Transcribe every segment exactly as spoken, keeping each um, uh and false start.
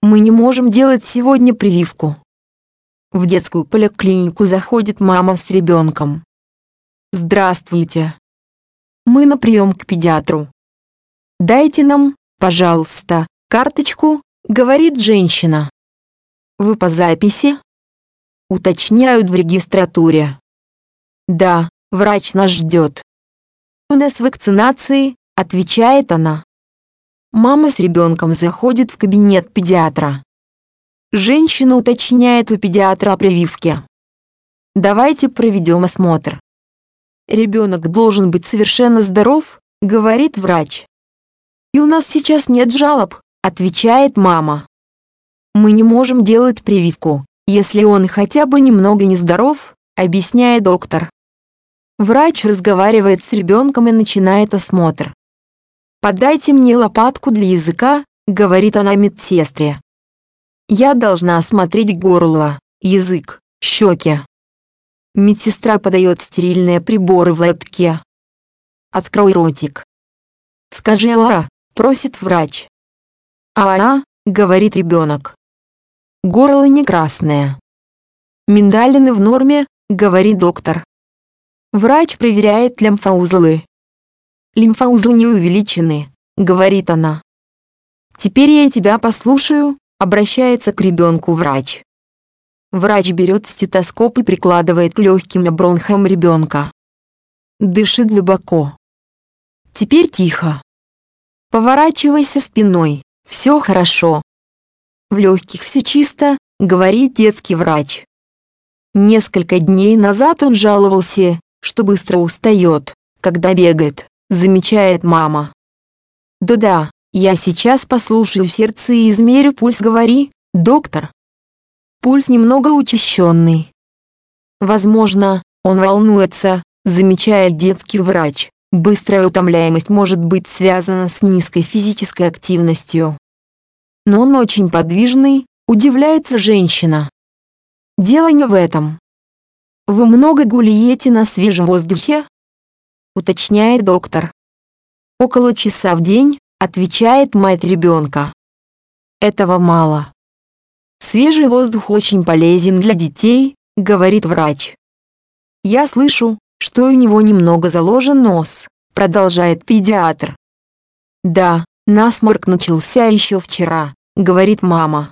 Мы не можем делать сегодня прививку. В детскую поликлинику заходит мама с ребенком. Здравствуйте. Мы на прием к педиатру. Дайте нам, пожалуйста, карточку, говорит женщина. Вы по записи? Уточняют в регистратуре. Да, врач нас ждет. У нас вакцинации, отвечает она. Мама с ребенком заходит в кабинет педиатра. Женщина уточняет у педиатра о прививке. Давайте проведем осмотр. Ребенок должен быть совершенно здоров, говорит врач. И у нас сейчас нет жалоб, отвечает мама. Мы не можем делать прививку, если он хотя бы немного нездоров, объясняет доктор. Врач разговаривает с ребенком и начинает осмотр. «Подайте мне лопатку для языка», — говорит она медсестре. «Я должна осмотреть горло, язык, щеки». Медсестра подает стерильные приборы в лотке. «Открой ротик». «Скажи «а», — просит врач. «А-а», — говорит ребенок. Горло не красное. «Миндалины в норме», — говорит доктор. Врач проверяет лимфоузлы. «Лимфоузлы не увеличены», — говорит она. «Теперь я тебя послушаю», — обращается к ребенку врач. Врач берет стетоскоп и прикладывает к легким и бронхам ребенка. Дыши глубоко. Теперь тихо. Поворачивайся спиной, все хорошо. В легких все чисто, говорит детский врач. Несколько дней назад он жаловался, что быстро устает, когда бегает, замечает мама. Да-да, я сейчас послушаю сердце и измерю пульс, говори, доктор. Пульс немного учащенный. Возможно, он волнуется, замечает детский врач. Быстрая утомляемость может быть связана с низкой физической активностью. Но он очень подвижный, удивляется женщина. Дело не в этом. Вы много гуляете на свежем воздухе? Уточняет доктор. Около часа в день, отвечает мать ребенка. Этого мало. Свежий воздух очень полезен для детей, говорит врач. Я слышу, что у него немного заложен нос, продолжает педиатр. Да, насморк начался еще вчера, говорит мама.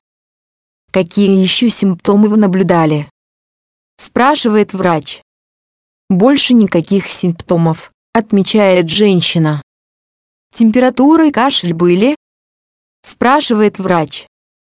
Какие еще симптомы вы наблюдали? Спрашивает врач. Больше никаких симптомов, отмечает женщина. Температура и кашель были? Спрашивает врач.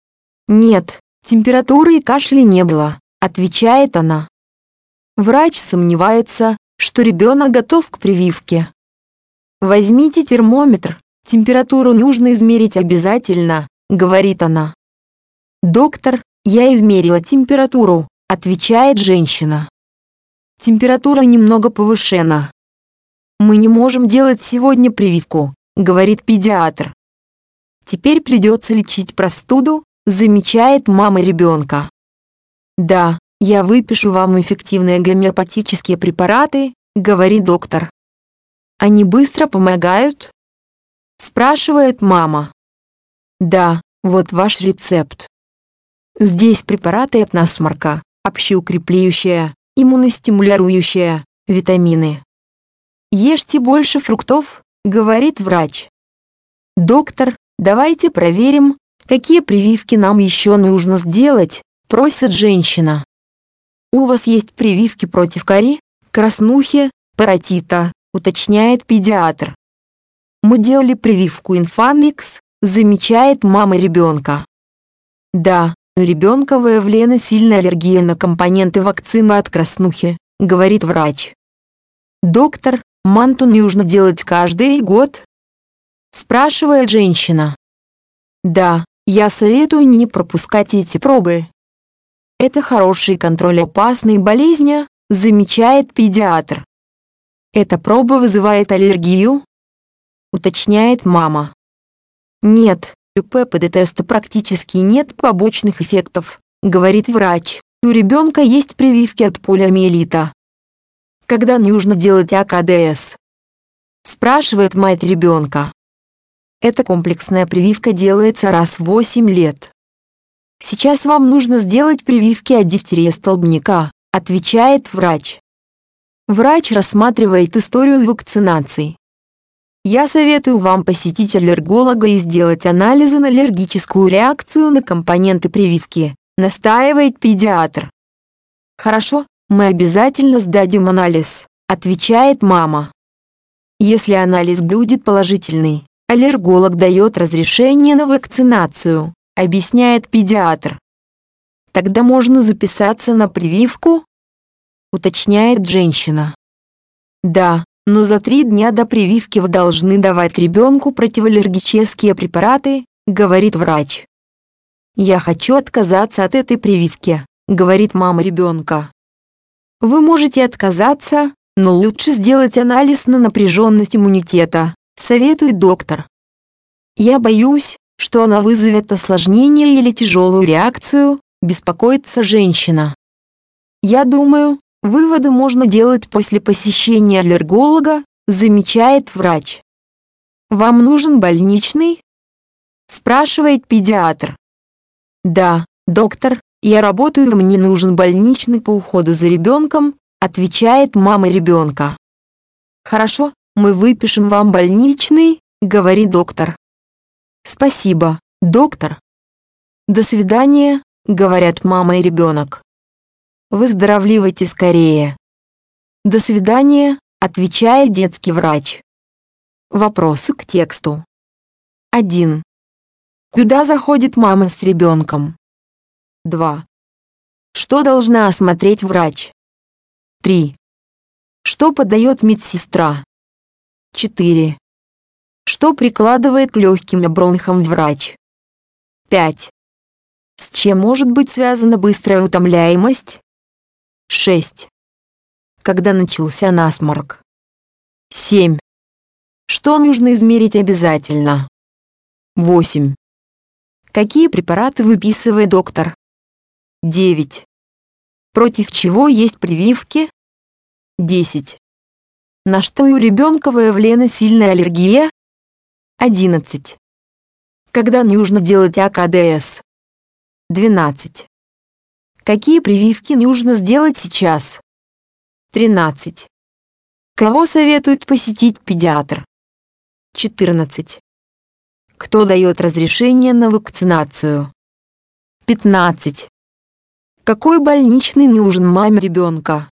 Нет, температуры и кашля не было, отвечает она. Врач сомневается, что ребенок готов к прививке. Возьмите термометр, температуру нужно измерить обязательно, говорит она. Доктор, я измерила температуру, отвечает женщина. Температура немного повышена. Мы не можем делать сегодня прививку, говорит педиатр. Теперь придется лечить простуду, замечает мама ребенка. Да, я выпишу вам эффективные гомеопатические препараты, говорит доктор. Они быстро помогают? Спрашивает мама. Да, вот ваш рецепт. Здесь препараты от насморка, общеукрепляющие, иммуностимулирующие, витамины. Ешьте больше фруктов, говорит врач. Доктор, давайте проверим, какие прививки нам еще нужно сделать, просит женщина. У вас есть прививки против кори, краснухи, паротита, уточняет педиатр. Мы делали прививку Инфаникс, замечает мама ребенка. Да, у ребенка выявлена сильная аллергия на компоненты вакцины от краснухи, говорит врач. Доктор, манту нужно делать каждый год? Спрашивает женщина. Да, я советую не пропускать эти пробы. Это хороший контроль опасной болезни, замечает педиатр. Эта проба вызывает аллергию? Уточняет мама. Нет, у ППД-теста практически нет побочных эффектов, говорит врач. У ребенка есть прививки от полиомиелита. Когда нужно делать А К Д С? Спрашивает мать ребенка. Эта комплексная прививка делается раз в восемь лет. Сейчас вам нужно сделать прививки от дифтерии столбняка, отвечает врач. Врач рассматривает историю вакцинаций. Я советую вам посетить аллерголога и сделать анализы на аллергическую реакцию на компоненты прививки, настаивает педиатр. Хорошо, мы обязательно сдадим анализ, отвечает мама. Если анализ будет положительный, аллерголог дает разрешение на вакцинацию, объясняет педиатр. Тогда можно записаться на прививку? Уточняет женщина. Да, но за три дня до прививки вы должны давать ребенку противоаллергические препараты, говорит врач. Я хочу отказаться от этой прививки, говорит мама ребенка. Вы можете отказаться, но лучше сделать анализ на напряженность иммунитета, советует доктор. Я боюсь, что она вызовет осложнение или тяжелую реакцию, беспокоится женщина. Я думаю, выводы можно делать после посещения аллерголога, замечает врач. Вам нужен больничный? Спрашивает педиатр. Да, доктор, я работаю, мне нужен больничный по уходу за ребенком, отвечает мама ребенка. Хорошо, мы выпишем вам больничный, говорит доктор. Спасибо, доктор. До свидания, говорят мама и ребенок. Выздоравливайте скорее. До свидания, отвечает детский врач. Вопросы к тексту. один. Куда заходит мама с ребенком? два. Что должна осмотреть врач? три. Что подает медсестра? четыре. Что прикладывает к легким и бронхам врач? пять. С чем может быть связана быстрая утомляемость? шесть. Когда начался насморк? семь. Что нужно измерить обязательно? восемь. Какие препараты выписывает доктор? девять. Против чего есть прививки? десять. На что у ребенка выявлена сильная аллергия? одиннадцать. Когда нужно делать а ка дэ эс? двенадцать. Какие прививки нужно сделать сейчас? тринадцать. Кого советует посетить педиатр? четырнадцать. Кто дает разрешение на вакцинацию? пятнадцать. Какой больничный нужен маме ребенка?